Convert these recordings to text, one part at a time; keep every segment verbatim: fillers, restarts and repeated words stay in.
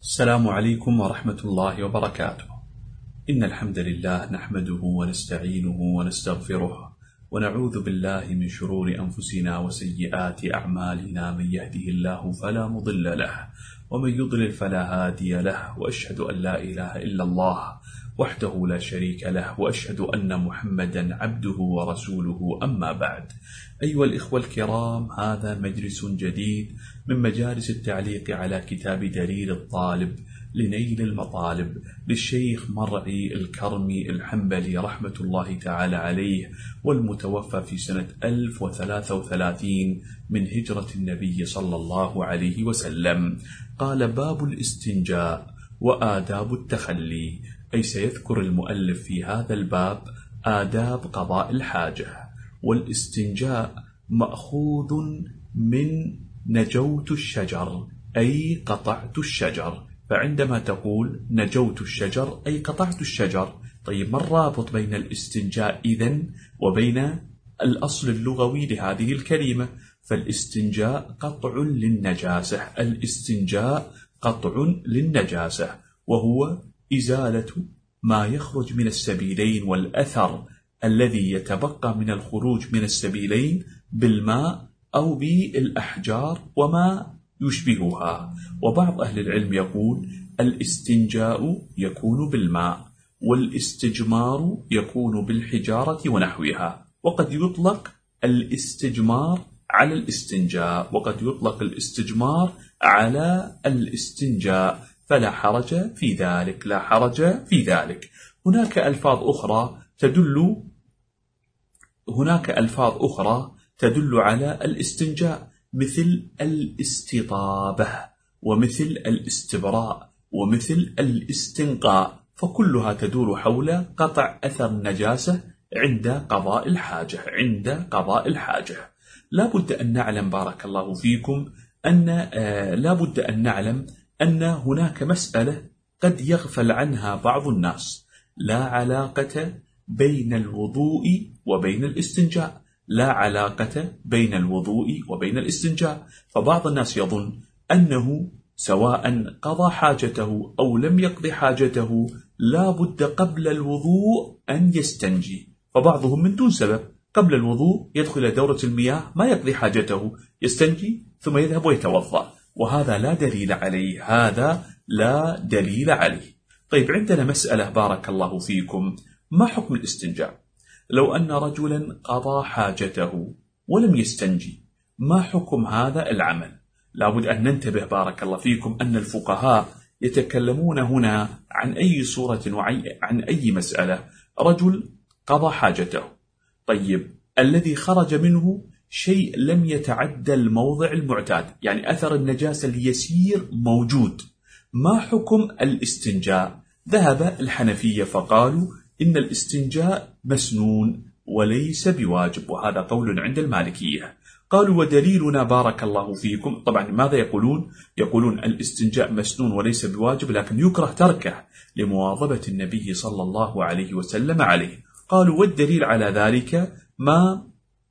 السلام عليكم ورحمة الله وبركاته. إن الحمد لله نحمده ونستعينه ونستغفره ونعوذ بالله من شرور أنفسنا وسيئات أعمالنا، من يهده الله فلا مضل له ومن يضلل فلا هادي له، وأشهد أن لا إله إلا الله وحده لا شريك له، وأشهد أن محمدا عبده ورسوله. أما بعد، أيها الإخوة الكرام، هذا مجلس جديد من مجالس التعليق على كتاب دليل الطالب لنيل المطالب للشيخ مرعي الكرمي الحنبلي رحمة الله تعالى عليه، والمتوفى في سنة ألف وثلاثة وثلاثين من هجرة النبي صلى الله عليه وسلم. قال: باب الاستنجاء وآداب التخلي، أي سيذكر المؤلف في هذا الباب آداب قضاء الحاجة. والاستنجاء مأخوذ من نجوت الشجر، أي قطعت الشجر. فعندما تقول نجوت الشجر أي قطعت الشجر، طيب ما الرابط بين الاستنجاء إذن وبين الأصل اللغوي لهذه الكلمة؟ فالاستنجاء قطع للنجاسة، الاستنجاء قطع للنجاسة، وهو إزالة ما يخرج من السبيلين والأثر الذي يتبقى من الخروج من السبيلين بالماء أو بالأحجار وما يشبهها. وبعض أهل العلم يقول الاستنجاء يكون بالماء، والاستجمار يكون بالحجارة ونحوها. وقد يطلق الاستجمار على الاستنجاء، وقد يطلق الاستجمار على الاستنجاء، فلا حرج في ذلك، لا حرج في ذلك. هناك ألفاظ أخرى تدل هناك ألفاظ أخرى تدل على الاستنجاء، مثل الاستطابة ومثل الاستبراء ومثل الاستنقاء، فكلها تدور حول قطع أثر النجاسة عند قضاء الحاجة. عند قضاء الحاجة لا بد أن نعلم بارك الله فيكم أن آه لا بد أن نعلم أن هناك مسألة قد يغفل عنها بعض الناس، لا علاقة بين الوضوء وبين الاستنجاء، لا علاقة بين الوضوء وبين الاستنجاء. فبعض الناس يظن أنه سواء قضى حاجته أو لم يقضي حاجته لا بد قبل الوضوء أن يستنجي، فبعضهم من دون سبب قبل الوضوء يدخل دورة المياه ما يقضي حاجته، يستنجي ثم يذهب ويتوضأ، وهذا لا دليل عليه، هذا لا دليل عليه. طيب، عندنا مسألة بارك الله فيكم، ما حكم الاستنجاء؟ لو أن رجلا قضى حاجته ولم يستنجي، ما حكم هذا العمل؟ لابد أن ننتبه بارك الله فيكم أن الفقهاء يتكلمون هنا عن أي صورة وعن أي مسألة. رجل قضى حاجته، طيب الذي خرج منه شيء لم يتعدى الموضع المعتاد، يعني أثر النجاسة اليسير موجود، ما حكم الاستنجاء؟ ذهب الحنفية فقالوا إن الاستنجاء مسنون وليس بواجب، وهذا قول عند المالكية. قالوا: ودليلنا بارك الله فيكم، طبعا ماذا يقولون؟ يقولون الاستنجاء مسنون وليس بواجب، لكن يكره تركه لمواظبة النبي صلى الله عليه وسلم عليه. قالوا: والدليل على ذلك ما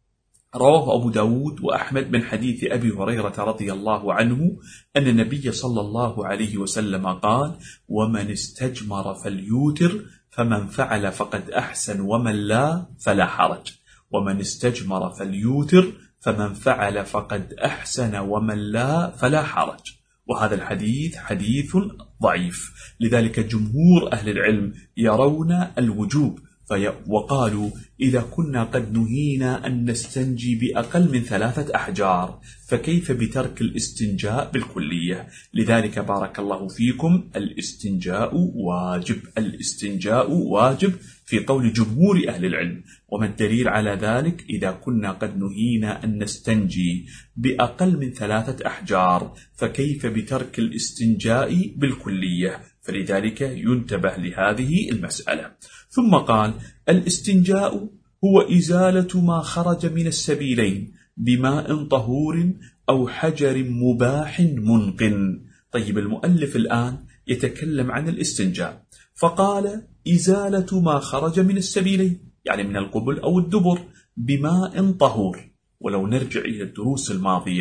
رواه أبو داود وأحمد من حديث أبي هريرة رضي الله عنه أن النبي صلى الله عليه وسلم قال: ومن استجمر فليوتر، فمن فعل فقد أحسن ومن لا فلا حرج. ومن استجمر فليوتر، فمن فعل فقد أحسن ومن لا فلا حرج. وهذا الحديث حديث ضعيف، لذلك جمهور أهل العلم يرون الوجوب، وقالوا: إذا كنا قد نهينا أن نستنجي بأقل من ثلاثة أحجار فكيف بترك الاستنجاء بالكلية؟ لذلك بارك الله فيكم الاستنجاء واجب، الاستنجاء واجب في قول جمهور أهل العلم. وما الدليل على ذلك؟ إذا كنا قد نهينا أن نستنجي بأقل من ثلاثة أحجار فكيف بترك الاستنجاء بالكلية؟ فلذلك ينتبه لهذه المسألة. ثم قال: الاستنجاء هو إزالة ما خرج من السبيلين بماء طهور أو حجر مباح منقن. طيب، المؤلف الآن يتكلم عن الاستنجاء، فقال: إزالة ما خرج من السبيلين، يعني من القبل أو الدبر، بماء طهور. ولو نرجع إلى الدروس الماضية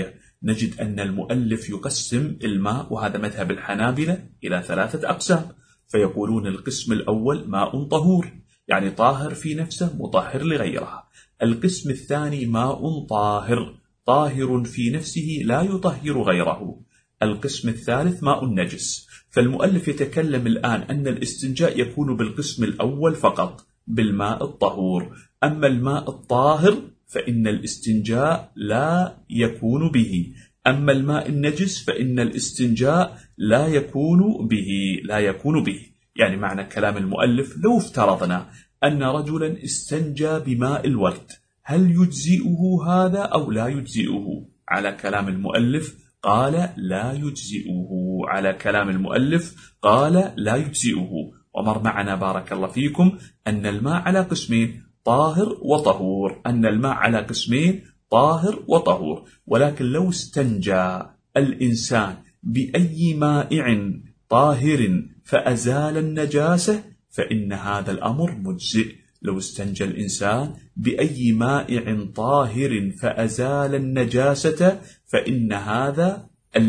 نجد أن المؤلف يقسم الماء، وهذا مذهب الحنابلة، إلى ثلاثة أقسام. فيقولون القسم الأول ماء طهور، يعني طاهر في نفسه مطهر لغيرها. القسم الثاني ماء طاهر، طاهر في نفسه لا يطهر غيره. القسم الثالث ماء نجس. فالمؤلف يتكلم الآن أن الاستنجاء يكون بالقسم الأول فقط، بالماء الطهور. أما الماء الطاهر فإن الاستنجاء لا يكون به. أما الماء النجس فإن الاستنجاء لا يكون به لا يكون به يعني معنى كلام المؤلف، لو افترضنا أن رجلا استنجى بماء الورد، هل يجزئه هذا أو لا يجزئه؟ على كلام المؤلف قال لا يجزئه. على كلام المؤلف قال لا يجزئه. ومر معنا بارك الله فيكم أن الماء على قسمين، طاهر وطهور. أن الماء على قسمين، طاهر وطهور. ولكن لو استنجى الإنسان بأي مائع طاهر فأزال النجاسة فإن هذا الأمر مجزئ. لو استنجى الإنسان بأي مائع طاهر فأزال النجاسة فإن هذا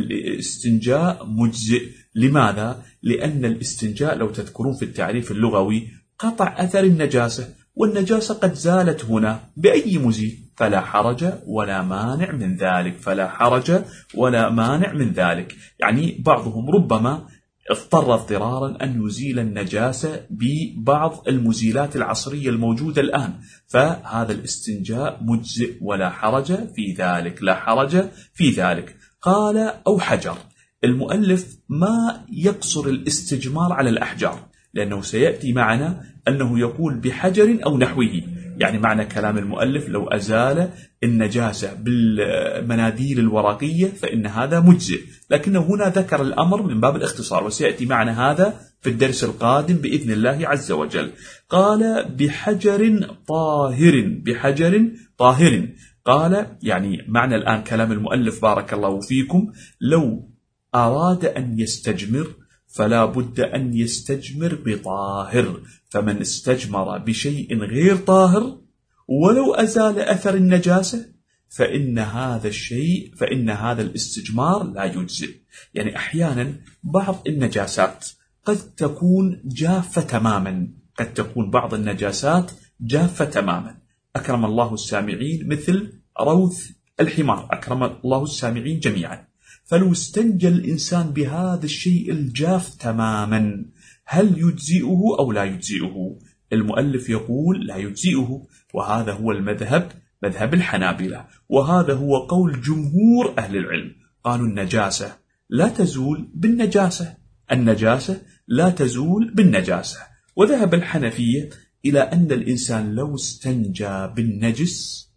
الاستنجاء مجزئ. لماذا؟ لأن الاستنجاء لو تذكرون في التعريف اللغوي قطع أثر النجاسة، والنجاسة قد زالت هنا بأي مزيل، فلا حرج ولا مانع من ذلك. فلا حرج ولا مانع من ذلك. يعني بعضهم ربما اضطر اضطرارا أن يزيل النجاسة ببعض المزيلات العصرية الموجودة الآن، فهذا الاستنجاء مجزئ ولا حرج في ذلك. لا حرج في ذلك. قال أو حجر. المؤلف ما يقصر الاستجمار على الأحجار، لأنه سيأتي معنا أنه يقول بحجر أو نحوه. يعني معنى كلام المؤلف لو أزال النجاسة بالمناديل الورقية فإن هذا مجزئ، لكنه هنا ذكر الأمر من باب الاختصار، وسيأتي معنا هذا في الدرس القادم بإذن الله عز وجل. قال بحجر طاهر. بحجر طاهر. قال يعني معنى الآن كلام المؤلف بارك الله فيكم، لو أراد أن يستجمر فلا بد أن يستجمر بطاهر. فمن استجمر بشيء غير طاهر ولو أزال أثر النجاسة فإن هذا الشيء فإن هذا الاستجمار لا يجزئ. يعني أحيانا بعض النجاسات قد تكون جافة تماما، قد تكون بعض النجاسات جافة تماما. أكرم الله السامعين مثل روث الحمار، أكرم الله السامعين جميعا. فلو استنجى الإنسان بهذا الشيء الجاف تماما هل يجزئه أو لا يجزئه؟ المؤلف يقول لا يجزئه، وهذا هو المذهب، مذهب الحنابلة، وهذا هو قول جمهور أهل العلم. قالوا النجاسة لا تزول بالنجاسة، النجاسة لا تزول بالنجاسة. وذهب الحنفية إلى أن الإنسان لو استنجى بالنجس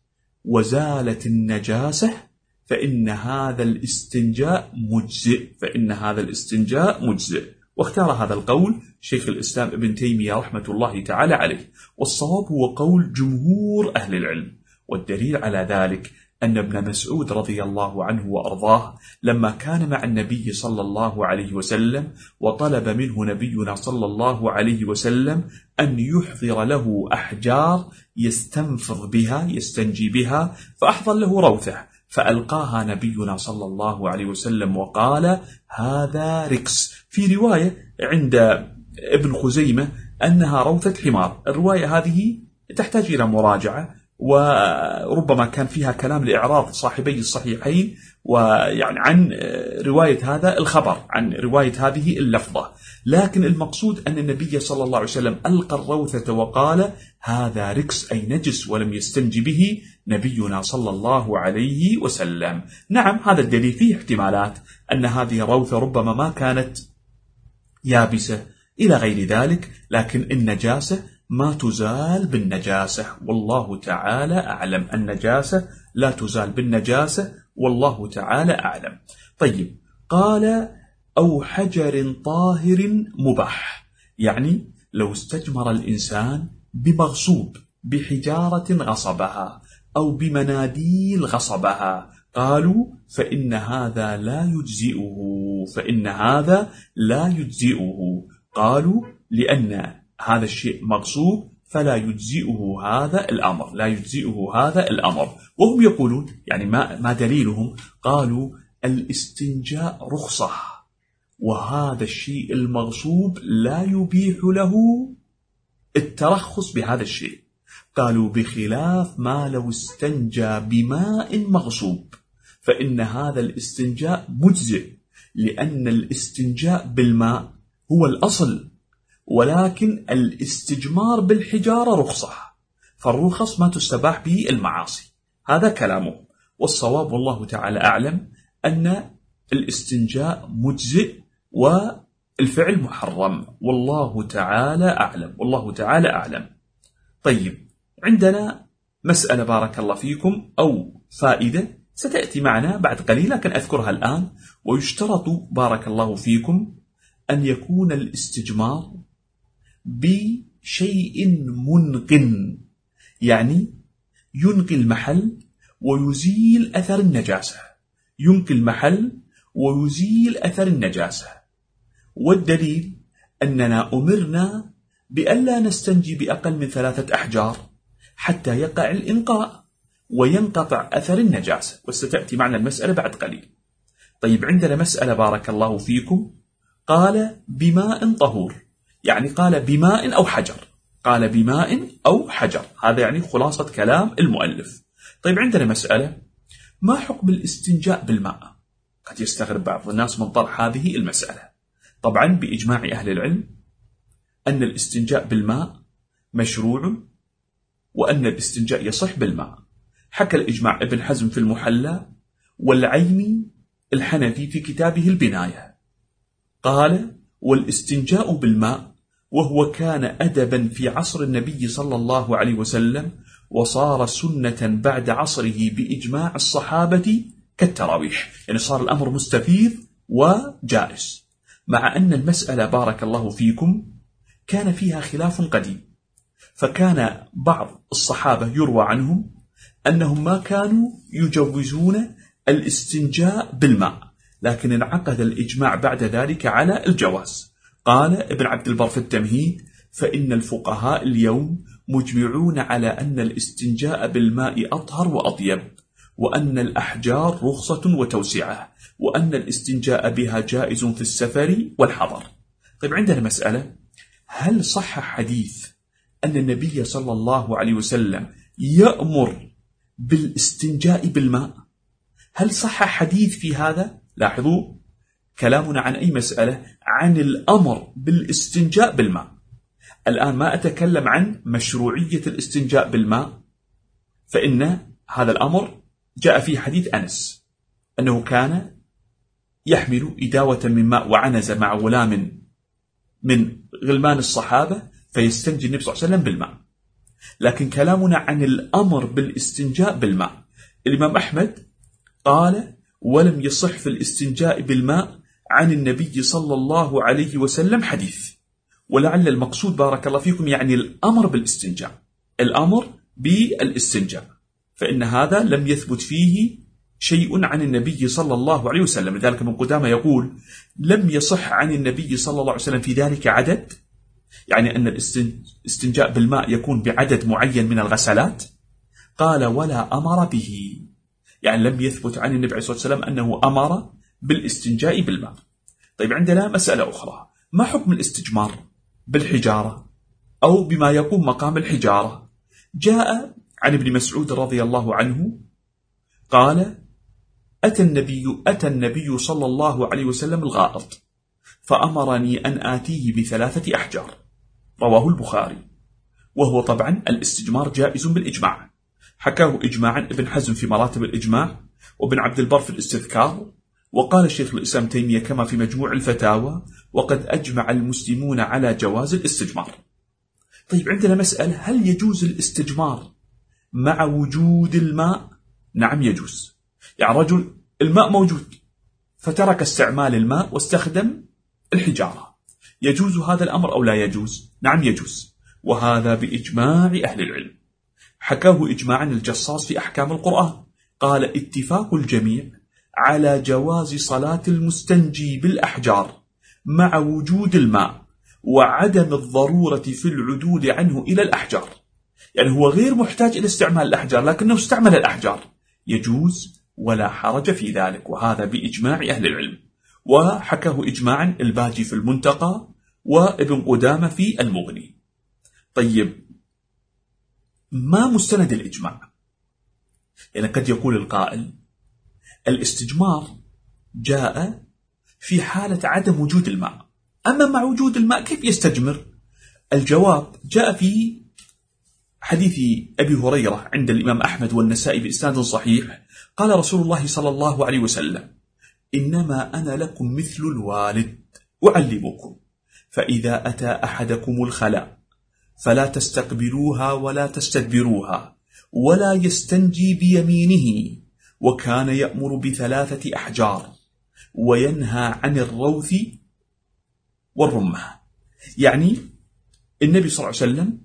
وزالت النجاسة فإن هذا الاستنجاء مجزئ، فإن هذا الاستنجاء مجزئ. واختار هذا القول شيخ الإسلام ابن تيمية رحمة الله تعالى عليه، والصواب هو قول جمهور أهل العلم. والدليل على ذلك أن ابن مسعود رضي الله عنه وأرضاه لما كان مع النبي صلى الله عليه وسلم وطلب منه نبينا صلى الله عليه وسلم أن يحضر له أحجار يستنفض بها يستنجي بها، فأحضر له روثة فألقاها نبينا صلى الله عليه وسلم وقال هذا ركس. في رواية عند ابن خزيمة أنها روثة حمار. الرواية هذه تحتاج إلى مراجعة، وربما كان فيها كلام لإعراض صاحبي الصحيحين ويعني عن رواية هذا الخبر، عن رواية هذه اللفظة. لكن المقصود أن النبي صلى الله عليه وسلم ألقى الروثة وقال هذا ركس أي نجس، ولم يستنج به نبينا صلى الله عليه وسلم. نعم هذا الدليل فيه احتمالات أن هذه الروثة ربما ما كانت يابسة إلى غير ذلك، لكن النجاسة ما تزال بالنجاسة والله تعالى أعلم. النجاسة لا تزال بالنجاسة والله تعالى أعلم. طيب قال أو حجر طاهر مباح، يعني لو استجمر الإنسان بمغصوب، بحجارة غصبها أو بمناديل غصبها، قالوا فإن هذا لا يجزئه، فإن هذا لا يجزئه. قالوا لأن هذا الشيء مغصوب فلا يجزئه هذا الأمر، لا يجزئه هذا الأمر. وهم يقولون يعني ما, ما دليلهم؟ قالوا الاستنجاء رخصة، وهذا الشيء المغصوب لا يبيح له الترخص بهذا الشيء. قالوا بخلاف ما لو استنجى بماء مغصوب، فإن هذا الاستنجاء مجزئ، لأن الاستنجاء بالماء هو الأصل، ولكن الاستجمار بالحجارة رخصة، فالرخص ما تستباح به المعاصي. هذا كلامه، والصواب والله تعالى أعلم أن الاستنجاء مجزئ والفعل محرم، والله تعالى أعلم، والله تعالى أعلم. طيب، عندنا مسألة بارك الله فيكم أو فائدة ستأتي معنا بعد قليل، لكن أذكرها الآن. ويشترط بارك الله فيكم أن يكون الاستجمار بشيء منقٍ، يعني ينقي المحل ويزيل أثر النجاسة، ينقي المحل ويزيل أثر النجاسة. والدليل أننا أمرنا بألا نستنجي بأقل من ثلاثة أحجار حتى يقع الإنقاء وينقطع أثر النجاسة، وستأتي معنا المسألة بعد قليل. طيب، عندنا مسألة بارك الله فيكم، قال بماء طهور، يعني قال بماء أو حجر، قال بماء أو حجر، هذا يعني خلاصة كلام المؤلف. طيب، عندنا مسألة، ما حكم الاستنجاء بالماء؟ قد يستغرب بعض الناس من طرح هذه المسألة. طبعا بإجماع أهل العلم أن الاستنجاء بالماء مشروع، وأن الاستنجاء يصح بالماء. حكى الإجماع ابن حزم في المحلى، والعيني الحنفي في كتابه البناية، قال والاستنجاء بالماء وهو كان أدبا في عصر النبي صلى الله عليه وسلم، وصار سنة بعد عصره بإجماع الصحابة كالتراويح، يعني صار الأمر مستفيض وجائز، مع أن المسألة بارك الله فيكم كان فيها خلاف قديم. فكان بعض الصحابة يروى عنهم أنهم ما كانوا يجوزون الاستنجاء بالماء، لكن انعقد الإجماع بعد ذلك على الجواز. قال ابن عبد البر في التمهيد: فإن الفقهاء اليوم مجمعون على أن الاستنجاء بالماء أطهر وأطيب، وأن الأحجار رخصة وتوسعة، وأن الاستنجاء بها جائز في السفر والحضر. طيب، عندنا مسألة، هل صح حديث أن النبي صلى الله عليه وسلم يأمر بالاستنجاء بالماء؟ هل صح حديث في هذا؟ لاحظوا كلامنا عن أي مسألة؟ عن الأمر بالاستنجاء بالماء. الآن ما أتكلم عن مشروعية الاستنجاء بالماء، فإن هذا الأمر جاء في حديث أنس أنه كان يحمل إداوة من ماء وعنز مع غلام من غلمان الصحابة فيستنجي النبي صلى الله عليه وسلم بالماء. لكن كلامنا عن الأمر بالاستنجاء بالماء، الإمام أحمد قال ولم يصح في الاستنجاء بالماء عن النبي صلى الله عليه وسلم حديث. ولعل المقصود بارك الله فيكم يعني الأمر بالاستنجاء، الأمر بالاستنجاء، فإن هذا لم يثبت فيه شيء عن النبي صلى الله عليه وسلم. لذلك ابن قدامة يقول لم يصح عن النبي صلى الله عليه وسلم في ذلك عدد، يعني أن الاستنجاء بالماء يكون بعدد معين من الغسلات. قال ولا أمر به، يعني لم يثبت عن النبي عليه الصلاة والسلام أنه أمر بالاستنجاء بالماء. طيب، عندنا مسألة أخرى، ما حكم الاستجمار بالحجارة أو بما يقوم مقام الحجارة؟ جاء عن ابن مسعود رضي الله عنه قال أتى النبي, أتى النبي صلى الله عليه وسلم الغائط فأمرني أن آتيه بثلاثة أحجار، رواه البخاري. وهو طبعا الاستجمار جائز بالإجماع، حكاه إجماعا ابن حزم في مراتب الإجماع، وابن عبد البر في الاستذكار، وقال الشيخ الإسلام تيمية كما في مجموع الفتاوى، وقد أجمع المسلمون على جواز الاستجمار. طيب، عندنا مسألة، هل يجوز الاستجمار مع وجود الماء؟ نعم يجوز. يعني رجل الماء موجود فترك استعمال الماء واستخدم الحجارة، يجوز هذا الأمر أو لا يجوز؟ نعم يجوز، وهذا بإجماع أهل العلم. حكاه إجماعا الجصاص في أحكام القرآن، قال اتفاق الجميع على جواز صلاة المستنجي بالأحجار مع وجود الماء، وعدم الضرورة في العدول عنه إلى الأحجار. يعني هو غير محتاج إلى استعمال الأحجار لكنه استعمل الأحجار، يجوز ولا حرج في ذلك، وهذا بإجماع أهل العلم، وحكاه إجماعا الباجي في المنتقى وابن قدامة في المغني. طيب، ما مستند الإجماع؟ يعني قد يقول القائل الاستجمار جاء في حالة عدم وجود الماء، أما مع وجود الماء كيف يستجمر؟ الجواب جاء في حديث أبي هريرة عند الإمام أحمد والنسائي بإسناد صحيح، قال رسول الله صلى الله عليه وسلم: إنما أنا لكم مثل الوالد أعلمكم، فإذا أتى أحدكم الخلاء فلا تستقبلوها ولا تستدبروها ولا يستنجي بيمينه، وكان يأمر بثلاثة أحجار وينهى عن الروث والرمة. يعني النبي صلى الله عليه وسلم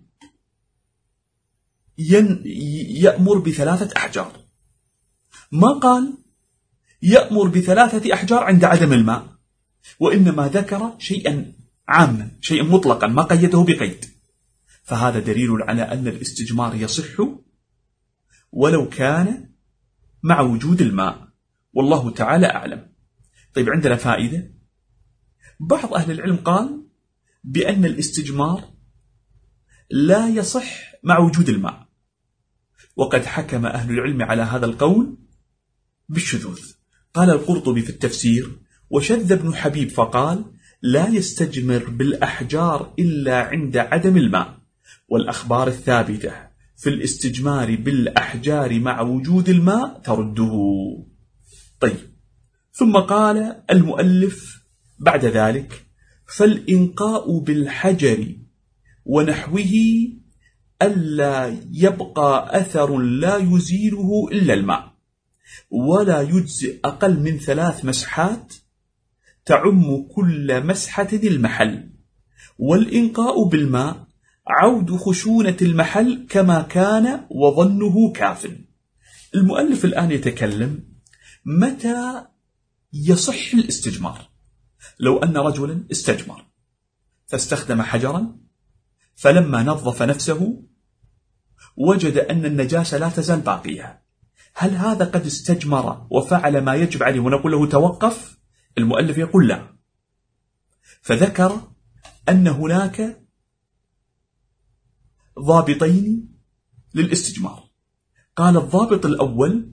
يأمر بثلاثة أحجار، ما قال يأمر بثلاثة أحجار عند عدم الماء، وإنما ذكر شيئا عاما، شيئا مطلقا، ما قيده بقيد. فهذا دليل على أن الاستجمار يصح ولو كان مع وجود الماء، والله تعالى أعلم. طيب، عندنا فائدة. بعض أهل العلم قال بأن الاستجمار لا يصح مع وجود الماء، وقد حكم أهل العلم على هذا القول بالشذوذ. قال القرطبي في التفسير: وشذ ابن حبيب فقال: لا يستجمر بالأحجار إلا عند عدم الماء، والأخبار الثابتة في الاستجمار بالأحجار مع وجود الماء ترده. طيب، ثم قال المؤلف بعد ذلك: فالإنقاء بالحجر ونحوه ألا يبقى أثر لا يزيله إلا الماء، ولا يجزئ أقل من ثلاث مسحات تعم كل مسحة المحل، والإنقاء بالماء عود خشونة المحل كما كان وظنه كاف. المؤلف الآن يتكلم متى يصح الاستجمار. لو أن رجلا استجمر فاستخدم حجرا، فلما نظف نفسه وجد أن النجاسة لا تزال باقية، هل هذا قد استجمر وفعل ما يجب عليه ونقول له توقف؟ المؤلف يقول لا، فذكر أن هناك ضابطين للاستجمار. قال: الضابط الأول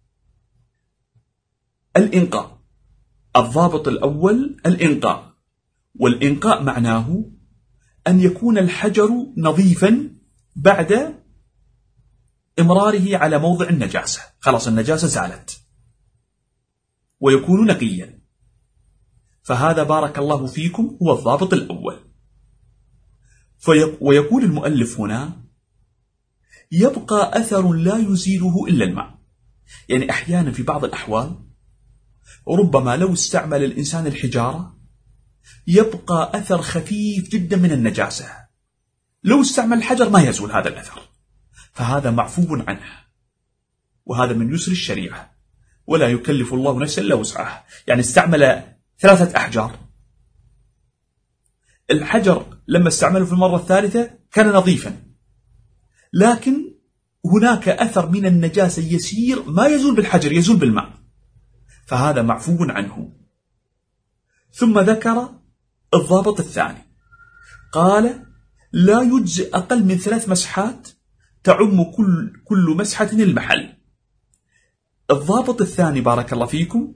الإنقاء، الضابط الأول الإنقاء، والإنقاء معناه أن يكون الحجر نظيفا بعد إمراره على موضع النجاسة، خلاص النجاسة زالت، ويكون نقيا. فهذا بارك الله فيكم هو الضابط الأول. ويقول المؤلف هنا: يبقى أثر لا يزيله إلا الماء. يعني أحيانا في بعض الأحوال ربما لو استعمل الإنسان الحجارة يبقى أثر خفيف جدا من النجاسة، لو استعمل الحجر ما يزول هذا الأثر، فهذا معفو عنه، وهذا من يسر الشريعة، ولا يكلف الله نفسا إلا وسعها. يعني استعمل ثلاثة أحجار، الحجر لما استعمله في المرة الثالثة كان نظيفا، لكن هناك أثر من النجاسة يسير ما يزول بالحجر، يزول بالماء، فهذا معفو عنه. ثم ذكر الضابط الثاني، قال: لا يجزئ أقل من ثلاث مسحات تعم كل, كل مسحة المحل. الضابط الثاني بارك الله فيكم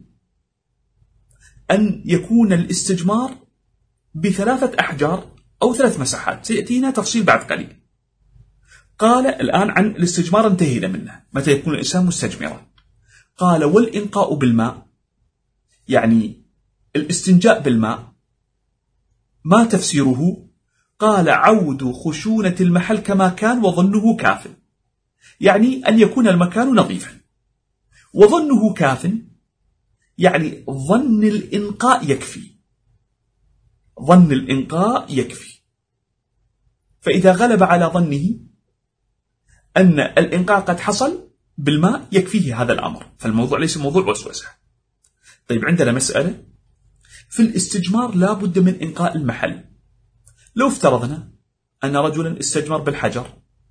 أن يكون الاستجمار بثلاثة أحجار أو ثلاث مسحات، سيأتينا تفصيل بعد قليل. قال الآن عن الاستجمار انتهينا منه، متى يكون الإنسان مستجمرا. قال: والإنقاء بالماء، يعني الاستنجاء بالماء، ما تفسيره؟ قال: عود خشونة المحل كما كان وظنه كاف، يعني أن يكون المكان نظيفا. وظنه كاف يعني ظن الإنقاء يكفي، ظن الإنقاء يكفي. فإذا غلب على ظنه أن الإنقاء قد حصل بالماء يكفيه هذا الأمر، فالموضوع ليس موضوع وسوسة. طيب، عندنا مسألة في الاستجمار لا بد من إنقاء المحل، لو افترضنا أن رجلا استجمر بالحجر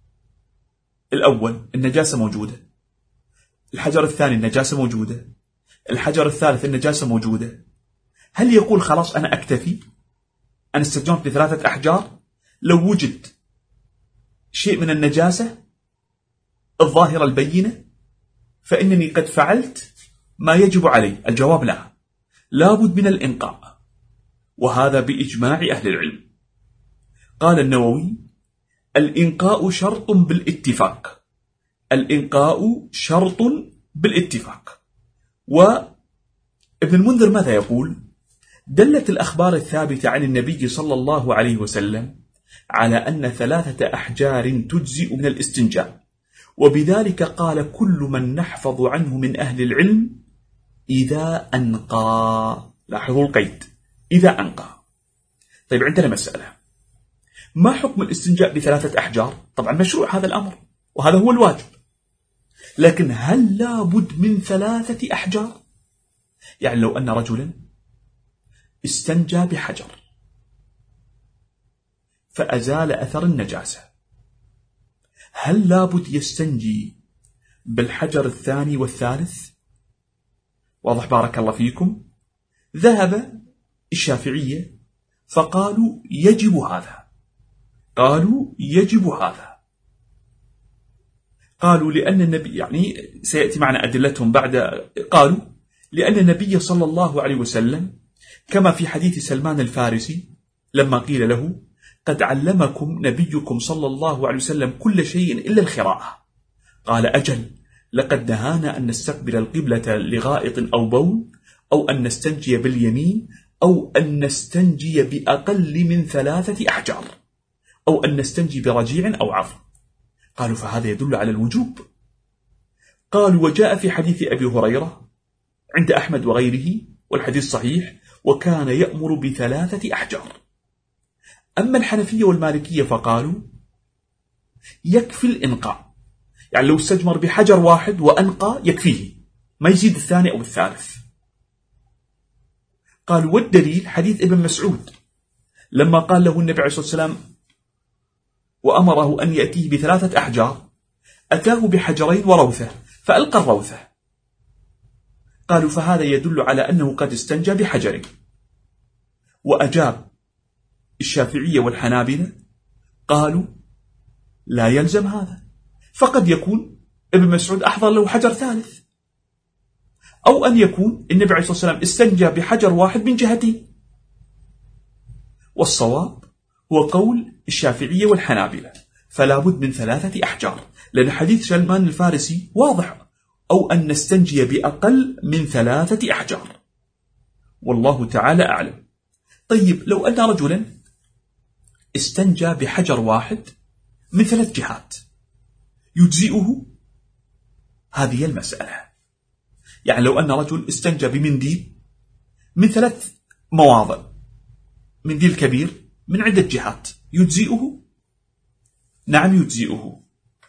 الأول النجاسة موجودة، الحجر الثاني النجاسة موجودة، الحجر الثالث النجاسة موجودة، هل يقول خلاص أنا أكتفي، أنا استجمرت بثلاثة أحجار لو وجد شيء من النجاسة الظاهرة البينة فإنني قد فعلت ما يجب علي؟ الجواب لا، لابد من الإنقاء، وهذا بإجماع أهل العلم. قال النووي: الإنقاء شرط بالاتفاق، الإنقاء شرط بالاتفاق. وابن المنذر ماذا يقول؟ دلت الأخبار الثابتة عن النبي صلى الله عليه وسلم على أن ثلاثة أحجار تجزئ من الاستنجاء، وبذلك قال كل من نحفظ عنه من أهل العلم إذا أنقى. لاحظوا القيد، إذا أنقى. طيب عندنا مسألة، ما حكم الاستنجاء بثلاثة أحجار؟ طبعا مشروع هذا الأمر وهذا هو الواجب، لكن هل لابد من ثلاثة أحجار؟ يعني لو أن رجلا استنجى بحجر فأزال أثر النجاسة، هل لابد يستنجي بالحجر الثاني والثالث؟ واضح بارك الله فيكم. ذهب الشافعية فقالوا يجب هذا، قالوا يجب هذا، قالوا لأن النبي، يعني سيأتي معنا أدلتهم بعد، قالوا لأن النبي صلى الله عليه وسلم كما في حديث سلمان الفارسي لما قيل له: قد علمكم نبيكم صلى الله عليه وسلم كل شيء إلا الخراءة، قال: أجل، لقد نهانا أن نستقبل القبلة لغائط أو بول، أو أن نستنجي باليمين، أو أن نستنجي بأقل من ثلاثة أحجار، أو أن نستنجي برجيع أو عظم. قالوا فهذا يدل على الوجوب. قالوا وجاء في حديث أبي هريرة عند أحمد وغيره والحديث صحيح: وكان يأمر بثلاثة أحجار. أما الحنفية والمالكية فقالوا يكفي الإنقاء، يعني لو استجمر بحجر واحد وأنقى يكفيه، ما يزيد الثاني أو الثالث. قالوا والدليل حديث ابن مسعود لما قال له النبي عليه الصلاة والسلام وأمره أن يأتيه بثلاثة أحجار، أتاه بحجرين وروثة فألقى الروثة. قالوا فهذا يدل على أنه قد استنجى بحجر. وأجاب الشافعية والحنابلة قالوا لا يلزم هذا، فقد يكون ابن مسعود أحضر له حجر ثالث، أو أن يكون النبي عليه الصلاة والسلام استنجى بحجر واحد من جهتين. والصواب هو قول الشافعية والحنابلة، فلا بد من ثلاثة أحجار، لأن حديث سلمان الفارسي واضح: أو أن نستنجي بأقل من ثلاثة أحجار. والله تعالى أعلم. طيب لو أن رجلا استنجى بحجر واحد من ثلاث جهات يجزئه؟ هذه المسألة. يعني لو أن رجل استنجى بمنديل من ثلاث مواضع، منديل كبير من عدة جهات، يجزئه؟ نعم يجزئه.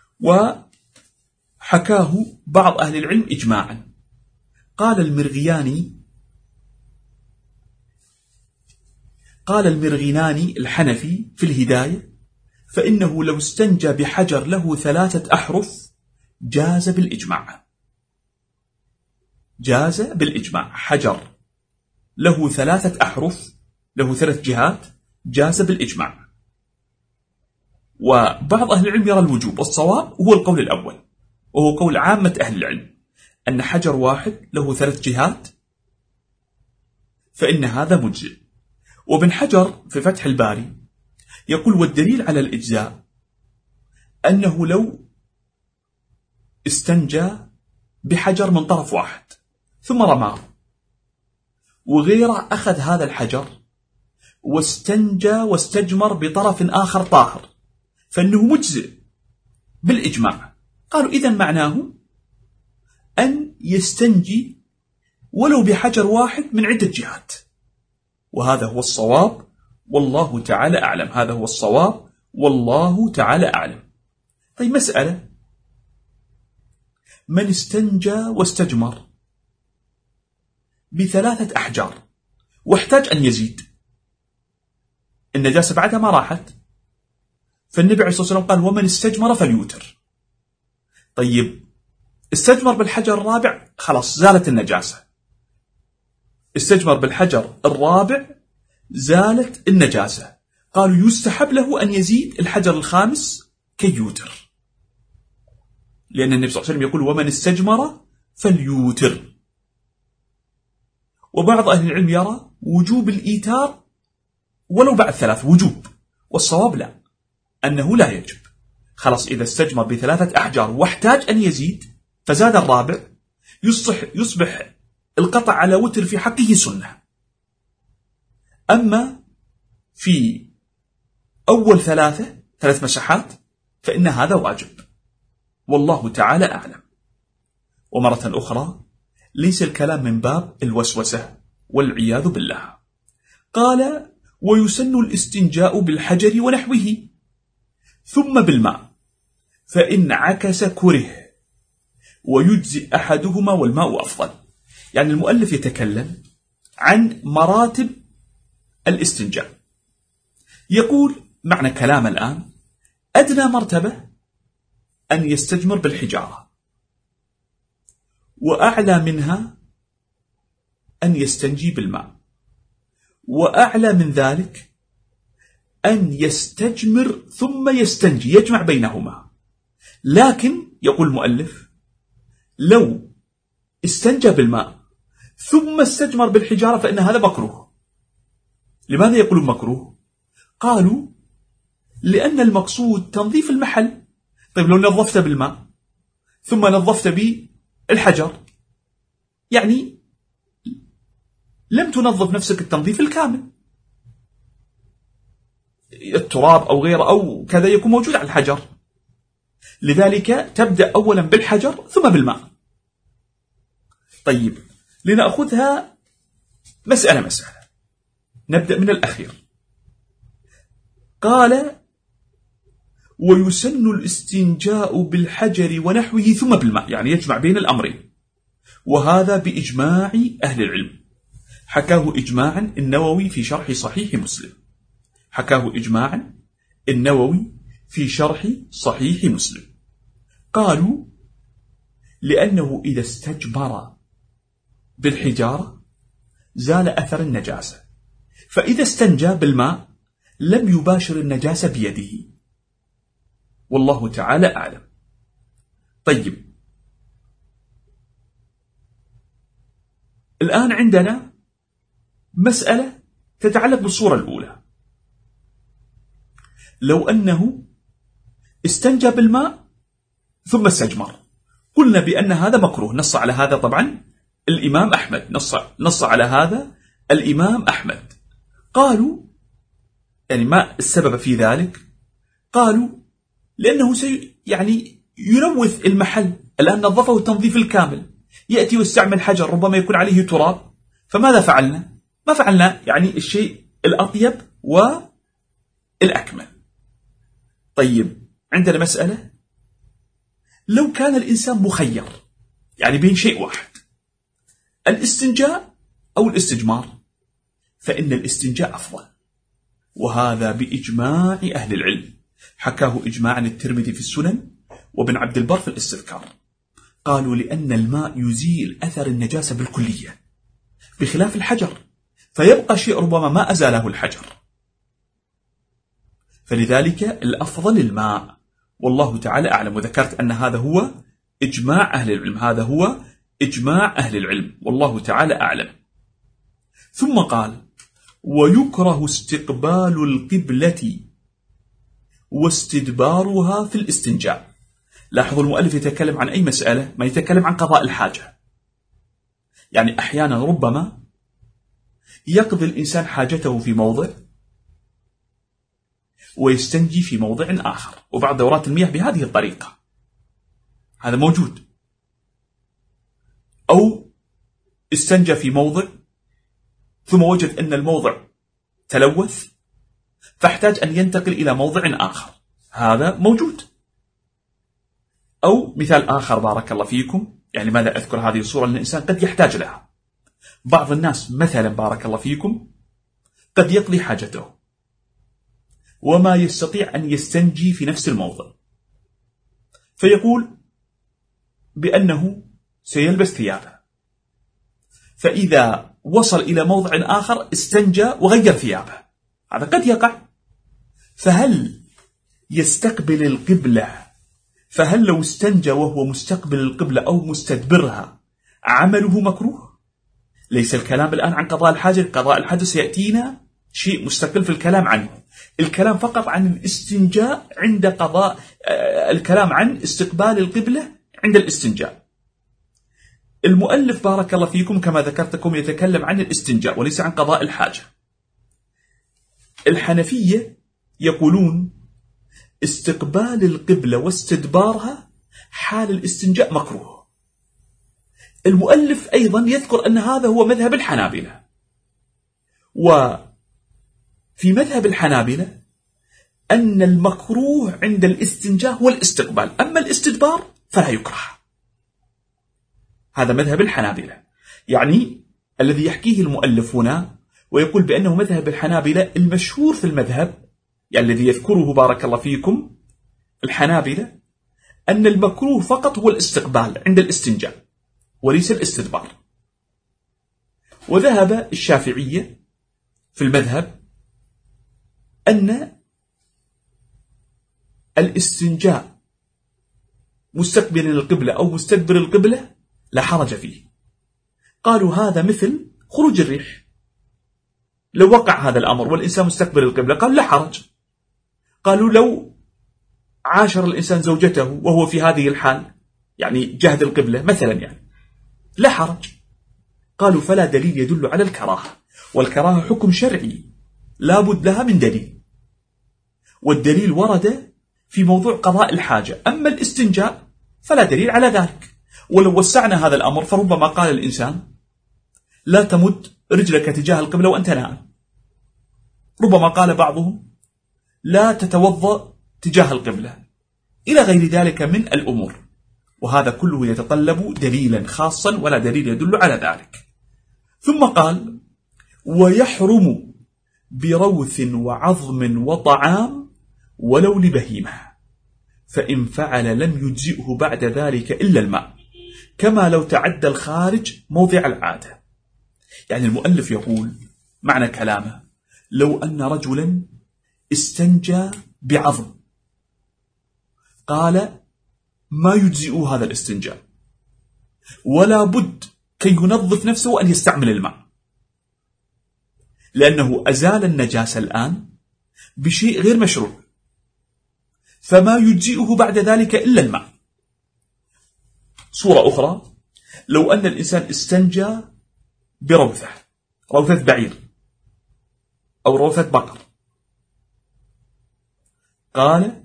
وحكاه بعض أهل العلم إجماعا. قال المرغياني قال المرغيناني الحنفي في الهداية: فإنه لو استنجى بحجر له ثلاثة أحرف جاز بالإجماع، جاز بالإجماع، حجر له ثلاثة أحرف له ثلاث جهات جاز بالإجماع. وبعض أهل العلم يرى الوجوب، والصواب هو القول الأول وهو قول عامة أهل العلم، أن حجر واحد له ثلاث جهات فإن هذا مجزئ. وابن حجر في فتح الباري يقول: والدليل على الإجزاء أنه لو استنجى بحجر من طرف واحد ثم رماه، وغيره أخذ هذا الحجر واستنجى واستجمر بطرف آخر طاهر، فإنه مجزئ بالإجماع. قالوا إذن معناه أن يستنجي ولو بحجر واحد من عدة جهات، وهذا هو الصواب والله تعالى أعلم. هذا هو الصواب والله تعالى أعلم. طيب مسألة: من استنجى واستجمر بثلاثة أحجار واحتاج أن يزيد، النجاسة بعدها ما راحت، فالنبي عليه الصلاة والسلام قال ومن استجمر فليوتر. طيب استجمر بالحجر الرابع خلاص زالت النجاسة، استجمر بالحجر الرابع زالت النجاسة، قالوا يستحب له أن يزيد الحجر الخامس كي يوتر، لأن النبي صلى الله عليه وسلم يقول ومن استجمر فليوتر. وبعض أهل العلم يرى وجوب الإيتار ولو بعد ثلاث، وجوب، والصواب لا، أنه لا يجب. خلاص إذا استجمر بثلاثة أحجار واحتاج أن يزيد فزاد الرابع، يصبح, يصبح القطع على وتر في حقه سنة. أما في أول ثلاثة ثلاث مسحات فإن هذا واجب، والله تعالى أعلم. ومرة أخرى ليس الكلام من باب الوسوسة والعياذ بالله. قال ويسن الاستنجاء بالحجر ونحوه ثم بالماء، فإن عكس كره، ويجزئ أحدهما والماء أفضل. يعني المؤلف يتكلم عن مراتب الاستنجاء، يقول معنى كلام الآن أدنى مرتبة أن يستجمر بالحجارة، وأعلى منها أن يستنجي بالماء، وأعلى من ذلك أن يستجمر ثم يستنجي، يجمع بينهما. لكن يقول المؤلف لو استنجى بالماء ثم استجمر بالحجارة فإن هذا مكروه. لماذا يقولون مكروه؟ قالوا لأن المقصود تنظيف المحل. طيب لو نظفت بالماء ثم نظفت بالحجر يعني لم تنظف نفسك التنظيف الكامل، التراب أو غيره أو كذا يكون موجود على الحجر، لذلك تبدأ أولا بالحجر ثم بالماء. طيب لنأخذها مسألة مسألة، نبدأ من الأخير. قال ويسن الاستنجاء بالحجر ونحوه ثم بالماء، يعني يجمع بين الأمرين، وهذا بإجماع أهل العلم، حكاه إجماعا النووي في شرح صحيح مسلم، حكاه إجماعا النووي في شرح صحيح مسلم. قالوا لأنه إذا استجمر بالحجارة زال أثر النجاسة، فإذا استنجى بالماء لم يباشر النجاسة بيده، والله تعالى أعلم. طيب الآن عندنا مسألة تتعلق بالصورة الأولى، لو أنه استنجى بالماء ثم استجمر، قلنا بأن هذا مكروه، نص على هذا طبعا الإمام أحمد، نص, نص على هذا الإمام أحمد. قالوا يعني ما السبب في ذلك؟ قالوا لأنه سي يعني يلوث المحل، الآن نظفه التنظيف الكامل، يأتي ويستعمل حجر ربما يكون عليه تراب، فماذا فعلنا؟ ما فعلنا يعني الشيء الأطيب والأكمل. طيب عندنا مسألة، لو كان الإنسان مخير يعني بين شيء واحد، الاستنجاء أو الاستجمار، فإن الاستنجاء أفضل، وهذا بإجماع أهل العلم، حكاه إجماعا الترمذي في السنن وابن عبد البر في الاستذكار. قالوا لأن الماء يزيل أثر النجاسة بالكلية بخلاف الحجر، فيبقى شيء ربما ما أزاله الحجر، فلذلك الأفضل الماء، والله تعالى أعلم. وذكرت أن هذا هو إجماع أهل العلم، هذا هو إجماع أهل العلم، والله تعالى أعلم. ثم قال ويكره استقبال القبلة واستدبارها في الاستنجاء. لاحظوا المؤلف يتكلم عن أي مسألة؟ ما يتكلم عن قضاء الحاجة. يعني أحيانا ربما يقضي الإنسان حاجته في موضع ويستنجي في موضع آخر، وبعض دورات المياه بهذه الطريقة، هذا موجود. أو استنجى في موضع ثم وجد أن الموضع تلوث فاحتاج أن ينتقل إلى موضع آخر، هذا موجود. أو مثال آخر بارك الله فيكم، يعني ماذا أذكر هذه الصورة لأن الإنسان قد يحتاج لها. بعض الناس مثلا بارك الله فيكم قد يقضي حاجته وما يستطيع أن يستنجي في نفس الموضع، فيقول بأنه سيلبس ثيابه، فإذا وصل إلى موضع آخر استنجى وغير ثيابه، هذا قد يقع. فهل يستقبل القبلة؟ فهل لو استنجى وهو مستقبل القبلة أو مستدبرها عمله مكروه؟ ليس الكلام الآن عن قضاء الحاجة، قضاء الحاجة سيأتينا شيء مستقل في الكلام عنه، الكلام فقط عن الاستنجاء عند قضاء، الكلام عن استقبال القبلة عند الاستنجاء. المؤلف بارك الله فيكم كما ذكرتكم يتكلم عن الاستنجاء وليس عن قضاء الحاجة. الحنفية يقولون استقبال القبلة واستدبارها حال الاستنجاء مكروه. المؤلف أيضا يذكر أن هذا هو مذهب الحنابلة، وفي مذهب الحنابلة أن المكروه عند الاستنجاء هو الاستقبال، أما الاستدبار فلا يكره. هذا مذهب الحنابلة، يعني الذي يحكيه المؤلف هنا ويقول بأنه مذهب الحنابلة المشهور في المذهب، يعني الذي يذكره بارك الله فيكم الحنابلة، أن المكروه فقط هو الاستقبال عند الاستنجاء وليس الاستدبار. وذهب الشافعية في المذهب أن الاستنجاء مستقبل القبلة أو مستدبر القبلة لا حرج فيه. قالوا هذا مثل خروج الريح، لو وقع هذا الأمر والإنسان مستقبل القبلة قال لا حرج. قالوا لو عاشر الإنسان زوجته وهو في هذه الحال، يعني جهد القبلة مثلا، يعني لا حرج. قالوا فلا دليل يدل على الكراهة، والكراهة حكم شرعي لا بد لها من دليل، والدليل ورد في موضوع قضاء الحاجة، أما الاستنجاء فلا دليل على ذلك. ولو وسعنا هذا الأمر فربما قال الإنسان لا تمد رجلك تجاه القبلة وأنت نائم، ربما قال بعضهم لا تتوضأ تجاه القبلة، إلى غير ذلك من الأمور، وهذا كله يتطلب دليلا خاصا ولا دليل يدل على ذلك. ثم قال ويحرم بروث وعظم وطعام ولو لبهيمة، فإن فعل لم يجزئه بعد ذلك إلا الماء، كما لو تعدى الخارج موضع العادة. يعني المؤلف يقول معنى كلامه لو أن رجلا استنجى بعظم، قال ما يجزئه هذا الاستنجاء، ولا بد كي ينظف نفسه أن يستعمل الماء، لأنه أزال النجاسة الآن بشيء غير مشروع، فما يجزئه بعد ذلك إلا الماء. صورة أخرى، لو أن الإنسان استنجى بروثة، روثة بعير أو روثة بقر، قال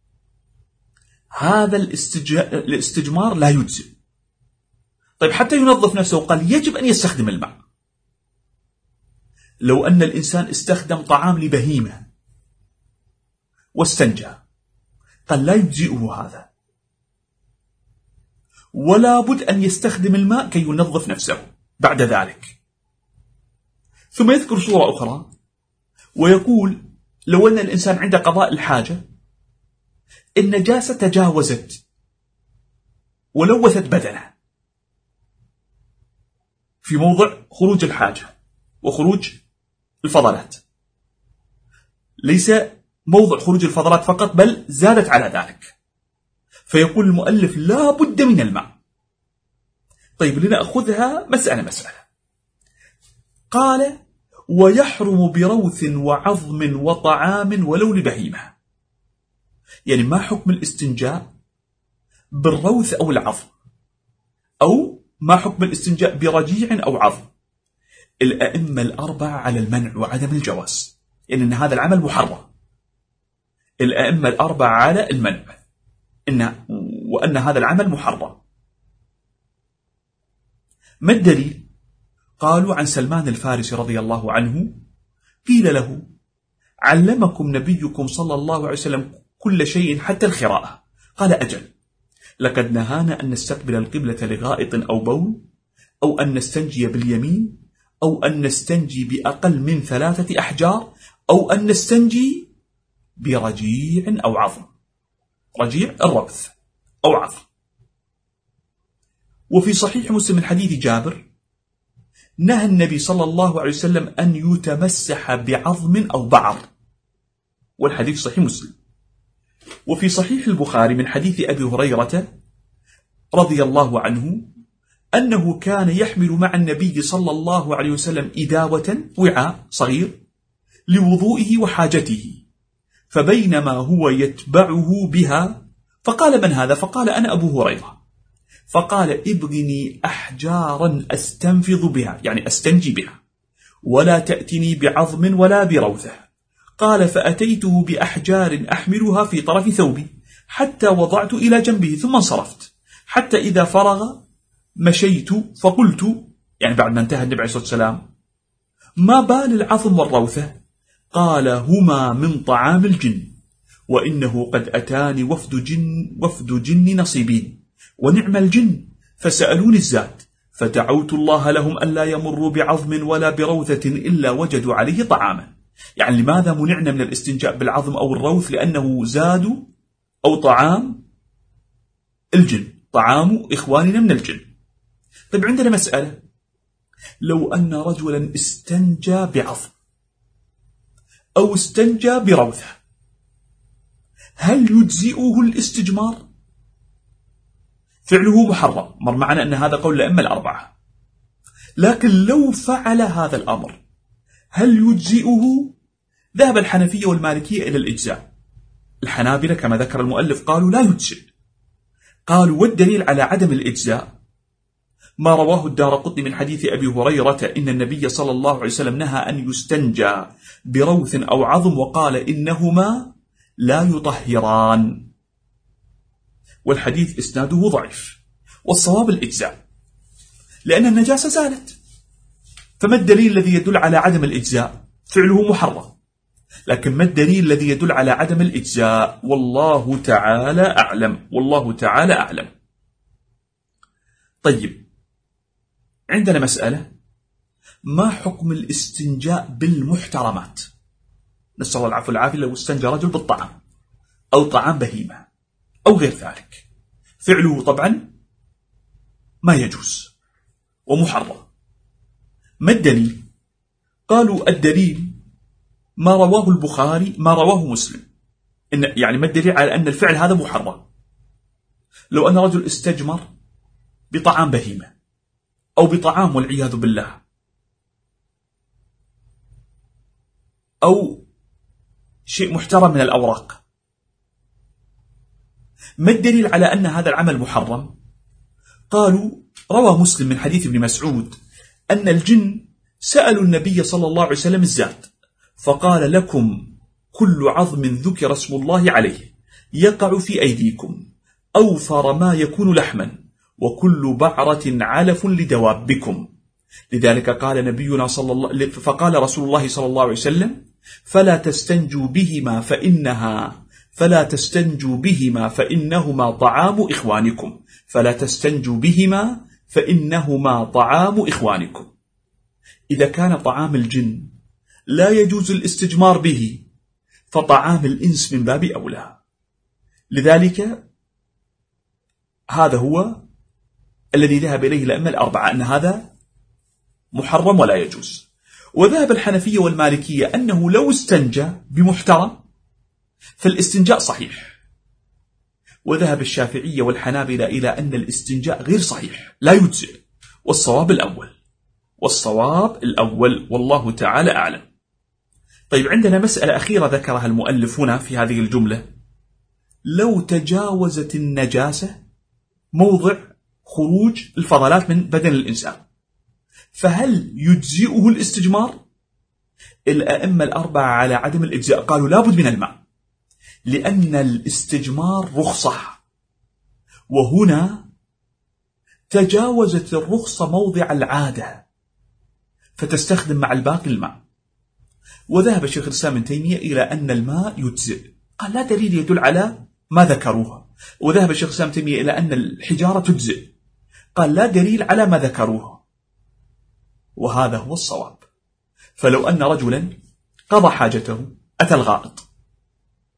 هذا الاستجمار لا يجزئ. طيب حتى ينظف نفسه قال يجب أن يستخدم الماء. لو أن الإنسان استخدم طعام لبهيمة واستنجى قال لا يجزئه هذا، ولا بد أن يستخدم الماء كي ينظف نفسه بعد ذلك. ثم يذكر صورة أخرى ويقول لو أن الإنسان عند قضاء الحاجة النجاسة تجاوزت ولوثت بدنه في موضع خروج الحاجة وخروج الفضلات، ليس موضع خروج الفضلات فقط بل زادت على ذلك، فيقول المؤلف لا بد من الماء. طيب لنأخذها مسألة مسألة. قال ويحرم بروث وعظم وطعام ولو لبهيمة، يعني ما حكم الاستنجاء بالروث أو العظم، أو ما حكم الاستنجاء برجيع أو عظم؟ الأئمة الأربعة على المنع وعدم الجواز، يعني أن هذا العمل محرم. الأئمة الأربعة على المنع إن وأن هذا العمل محرم. ما الدليل؟ قالوا عن سلمان الفارسي رضي الله عنه قيل له علمكم نبيكم صلى الله عليه وسلم كل شيء حتى الخراءة؟ قال أجل، لقد نهانا أن نستقبل القبلة لغائط أو بول، أو أن نستنجي باليمين، أو أن نستنجي بأقل من ثلاثة أحجار، أو أن نستنجي برجيع أو عظم. رجيع الروث أو عظم. وفي صحيح مسلم من حديث جابر نهى النبي صلى الله عليه وسلم أن يتمسح بعظم أو بعر، والحديث صحيح مسلم. وفي صحيح البخاري من حديث أبي هريرة رضي الله عنه أنه كان يحمل مع النبي صلى الله عليه وسلم إداوة، وعاء صغير، لوضوئه وحاجته، فبينما هو يتبعه بها فقال: من هذا؟ فقال: أنا أبو هريرة. فقال: ابغني أحجارا أستنفض بها، يعني أستنجي بها، ولا تأتني بعظم ولا بروثة. قال: فأتيته بأحجار أحملها في طرف ثوبي حتى وضعت إلى جنبه، ثم انصرفت، حتى إذا فرغ مشيت فقلت، يعني بعد ما انتهى النبي عليه الصلاة والسلام: ما بال العظم والروثة؟ قال: هما من طعام الجن، وإنه قد أتاني وفد جن, وفد جن نصيبين، ونعم الجن، فسألوني الزاد، فدعوت الله لهم ألا يمروا بعظم ولا بروثة إلا وجدوا عليه طعاما. يعني لماذا منعنا من الاستنجاء بالعظم أو الروث؟ لأنه زاد أو طعام الجن، طعام إخواننا من الجن. طيب عندنا مسألة: لو أن رجلا استنجى بعظم أو استنجى بروثة، هل يجزئه الاستجمار؟ فعله محرم، مر معنا أن هذا قول الأئمة الأربعة. لكن لو فعل هذا الأمر هل يجزئه؟ ذهب الحنفية والمالكية إلى الإجزاء. الحنابلة كما ذكر المؤلف قالوا لا يجزئ. قالوا: والدليل على عدم الإجزاء ما رواه الدارقطني من حديث أبي هريرة إن النبي صلى الله عليه وسلم نهى أن يستنجى بروث أو عظم، وقال: إنهما لا يطهران. والحديث إسناده ضعيف، والصواب الإجزاء، لأن النجاسة زالت. فما الدليل الذي يدل على عدم الإجزاء؟ فعله محرم. لكن ما الدليل الذي يدل على عدم الإجزاء؟ والله تعالى أعلم، والله تعالى أعلم. طيب عندنا مسألة: ما حكم الاستنجاء بالمحترمات؟ نسأل الله العفو والعافية. لو استنجى رجل بالطعام أو طعام بهيمة أو غير ذلك، فعله طبعا ما يجوز ومحرم. ما الدليل؟ قالوا: الدليل ما رواه البخاري ما رواه مسلم. إن يعني ما الدليل على أن الفعل هذا محرم؟ لو أن رجل استجمر بطعام بهيمة أو بطعام والعياذ بالله، أو شيء محترم من الأوراق، ما الدليل على أن هذا العمل محرم؟ قالوا: روى مسلم من حديث ابن مسعود أن الجن سألوا النبي صلى الله عليه وسلم الزاد، فقال: لكم كل عظم ذكر اسم الله عليه يقع في أيديكم أوفر ما يكون لحما، وكل بعرة علف لدوابكم. لذلك قال نبينا صلى الله فقال رسول الله صلى الله عليه وسلم: فلا تستنجوا بهما فإنها فلا تستنجوا بهما فإنهما طعام إخوانكم فلا تستنجوا بهما فإنهما طعام إخوانكم. إذا كان طعام الجن لا يجوز الاستجمار به، فطعام الإنس من باب أولى. لذلك هذا هو الذي ذهب إليه الأئمة الأربعة، أن هذا محرم ولا يجوز. وذهب الحنفية والمالكية أنه لو استنجى بمحترم فالاستنجاء صحيح. وذهب الشافعية والحنابلة إلى أن الاستنجاء غير صحيح، لا يجزئ. والصواب الأول والصواب الأول والله تعالى أعلم. طيب عندنا مسألة أخيرة ذكرها المؤلف هنا في هذه الجملة: لو تجاوزت النجاسة موضع خروج الفضلات من بدن الإنسان، فهل يجزئه الاستجمار؟ الأئمة الأربعة على عدم الإجزاء، قالوا لابد من الماء، لأن الاستجمار رخصة، وهنا تجاوزت الرخصة موضع العادة فتستخدم مع الباقي الماء. وذهب الشيخ الإسلام ابن تيمية إلى أن الماء يجزئ، قال لا دليل يدل على ما ذكروه. وذهب الشيخ الإسلام ابن تيمية إلى أن الحجارة تجزئ، قال لا دليل على ما ذكروه، وهذا هو الصواب. فلو أن رجلا قضى حاجته، أتى الغائط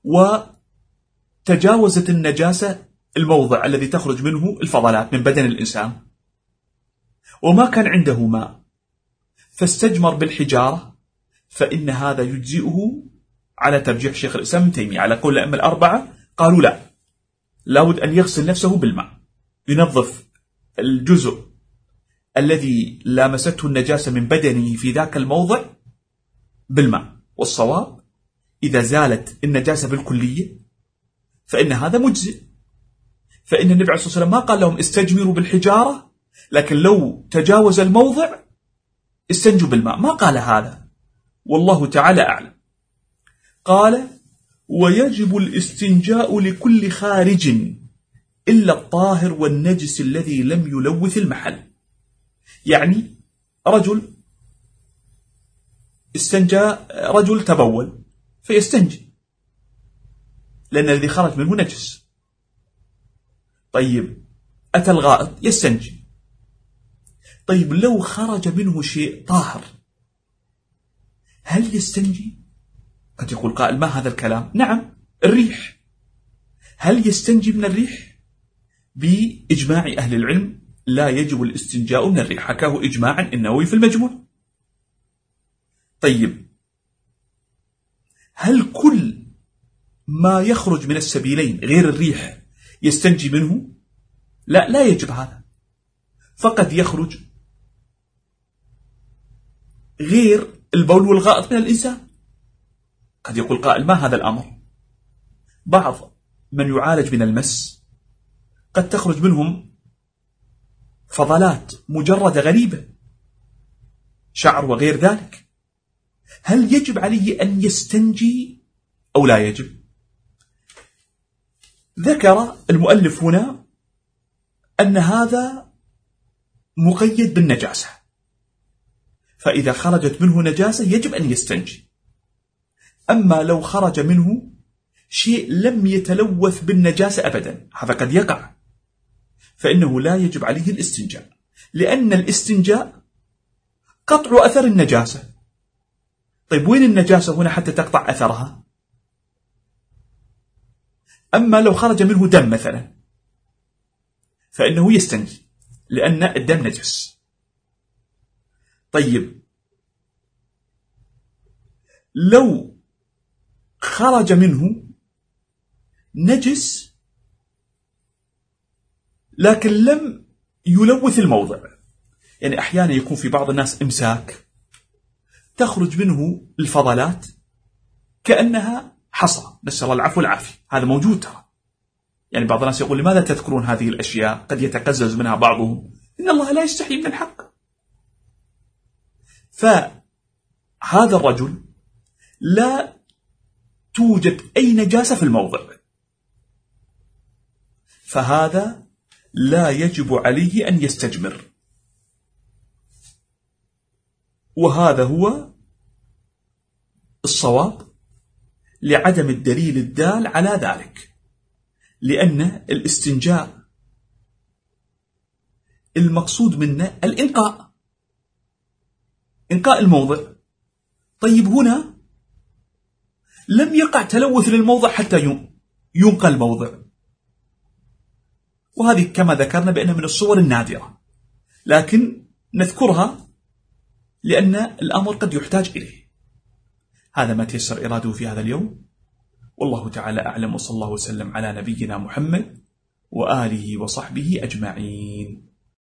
وتجاوزت النجاسة الموضع الذي تخرج منه الفضلات من بدن الإنسان، وما كان عنده ماء فاستجمر بالحجارة، فإن هذا يجزئه على ترجيح شيخ الإسلام ابن تيمية. على قول الأئمة الأربعة قالوا لا، لابد أن يغسل نفسه بالماء، ينظف الجزء الذي لامسته النجاسة من بدنه في ذاك الموضع بالماء. والصواب إذا زالت النجاسة بالكلية فإن هذا مجزئ، فإن النبي عليه الصلاة والسلام ما قال لهم استجمروا بالحجارة، لكن لو تجاوز الموضع استنجوا بالماء، ما قال هذا، والله تعالى أعلم. قال ويجب الاستنجاء لكل خارج إلا الطاهر والنجس الذي لم يلوث المحل. يعني رجل استنجى، رجل تبول فيستنجي لأن الذي خرج منه نجس. طيب أتى الغائط يستنجي. طيب لو خرج منه شيء طاهر هل يستنجي؟ قد يقول قائل ما هذا الكلام؟ نعم، الريح. هل يستنجي من الريح؟ بإجماع أهل العلم لا يجب الاستنجاء من الريح، حكاه إجماعا النووي في المجموع. طيب هل كل ما يخرج من السبيلين غير الريح يستنجي منه؟ لا، لا يجب هذا، فقد يخرج غير البول والغائط من الإنسان. قد يقول قائل ما هذا الأمر؟ بعض من يعالج من المس قد تخرج منهم فضلات مجردة غريبة، شعر وغير ذلك، هل يجب عليه أن يستنجي أو لا يجب؟ ذكر المؤلف هنا أن هذا مقيد بالنجاسة، فإذا خرجت منه نجاسة يجب أن يستنجي. أما لو خرج منه شيء لم يتلوث بالنجاسة أبدا، هذا قد يقع، فإنه لا يجب عليه الاستنجاء، لأن الاستنجاء قطع أثر النجاسة. طيب وين النجاسة هنا حتى تقطع أثرها؟ أما لو خرج منه دم مثلا فإنه يستنجي لأن الدم نجس. طيب لو خرج منه نجس لكن لم يلوث الموضع، يعني أحيانا يكون في بعض الناس إمساك تخرج منه الفضلات كأنها حصى، نسأل الله العفو والعافية، هذا موجود ترى. يعني بعض الناس يقول لماذا تذكرون هذه الأشياء؟ قد يتقزز منها بعضهم، إن الله لا يستحي من الحق. فهذا الرجل لا توجد أي نجاسة في الموضع، فهذا لا يجب عليه أن يستجمر، وهذا هو الصواب لعدم الدليل الدال على ذلك، لأن الاستنجاء المقصود منه الإنقاء، إنقاء الموضع. طيب هنا لم يقع تلوث للموضع حتى ينقى الموضع، وهذه كما ذكرنا بأنها من الصور النادرة، لكن نذكرها لأن الأمر قد يحتاج إليه. هذا ما تيسر إراده في هذا اليوم، والله تعالى أعلم، وصلى الله وسلم على نبينا محمد وآله وصحبه أجمعين.